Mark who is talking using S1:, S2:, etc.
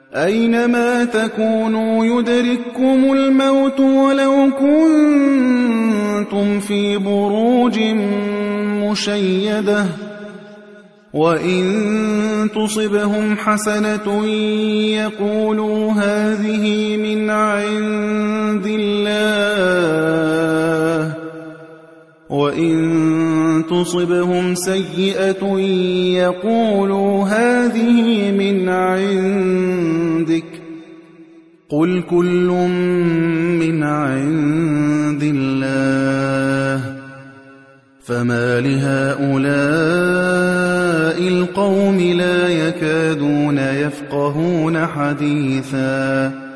S1: أينما تكونوا يدرككم الموت ولو كنتم في بروج مشيدة وإن تصبهم حسنة يقولوا هذه من عند الله وإن تصبهم سيئة يقولوا هذه من عندك قل كل من عند الله فما لهؤلاء القوم لا يكادون يفقهون حديثا